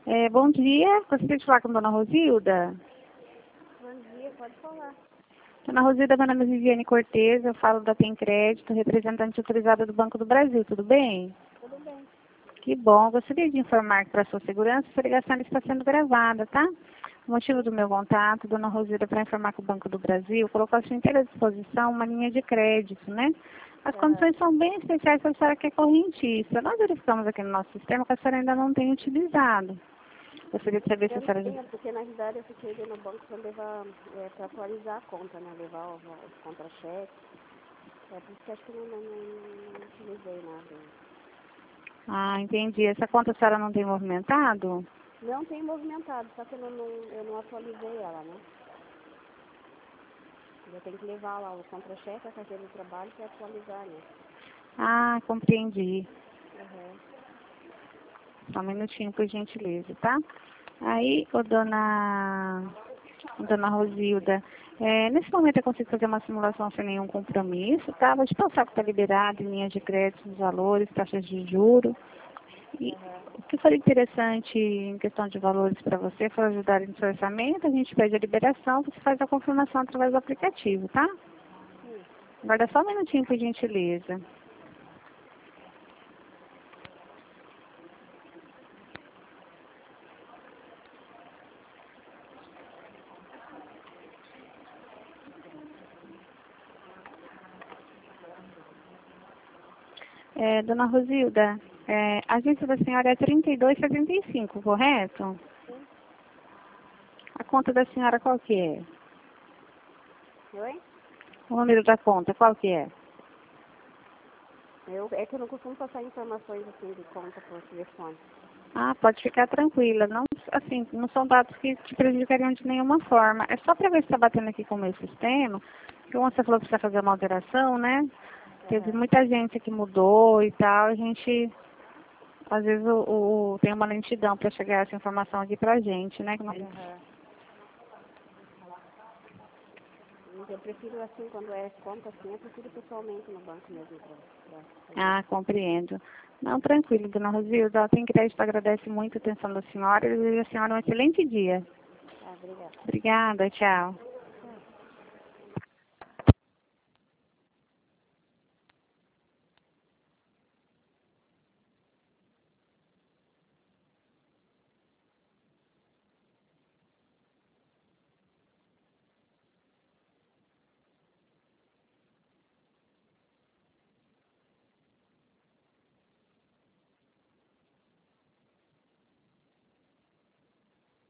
Bom dia, gostaria de falar com a dona Rosilda. Bom dia, pode falar. Dona Rosilda, meu nome é Viviane Cortez, eu falo da Tem Crédito, representante autorizada do Banco do Brasil, tudo bem? Tudo bem. Que bom, gostaria de informar que para sua segurança, essa ligação está sendo gravada, tá? O motivo do meu contato, dona Rosilda, para informar que o Banco do Brasil colocou à sua inteira disposição uma linha de crédito, né? As condições são bem especiais para a senhora que é correntista. Nós verificamos aqui no nosso sistema que a senhora ainda não tem utilizado. Gostaria de saber se a senhora... Porque na realidade eu fiquei ali no banco para levar, para atualizar a conta, né? Levar os contra-cheques. Por isso que acho que eu não utilizei nada. Ah, entendi. Essa conta a senhora não tem movimentado? Não tem movimentado, só que eu não atualizei ela, né? Eu tenho que levar lá o contra-cheque, a carteira de trabalho para atualizar, né? Ah, compreendi. Uhum. Só um minutinho, por gentileza, tá? Aí, dona Rosilda, nesse momento eu consigo fazer uma simulação sem nenhum compromisso, tá? Vou te passar o que está liberado em linhas de crédito, os valores, taxas de juros. E o que for interessante em questão de valores para você, for ajudar no seu orçamento, a gente pede a liberação, você faz a confirmação através do aplicativo, tá? Guarda só um minutinho, por gentileza. Dona Rosilda, a agência da senhora é 3275, correto? Sim. A conta da senhora qual que é? Oi? O número da conta qual que é? É que eu não costumo passar informações assim de conta por telefone. Ah, pode ficar tranquila. Não, assim, não são dados que te prejudicariam de nenhuma forma. É só para ver se está batendo aqui com o meu sistema. Porque como você falou que precisa fazer uma alteração, né? Teve muita gente que mudou e tal. A gente, às vezes, tem uma lentidão para chegar essa informação aqui pra gente, né? Eu prefiro assim, quando é conta assim, eu prefiro pessoalmente no banco mesmo. Ah, compreendo. Não, tranquilo, dona Rosilda. A Tem Crédito agradece muito a atenção da senhora e deseja a senhora um excelente dia. Obrigada. Obrigada, tchau.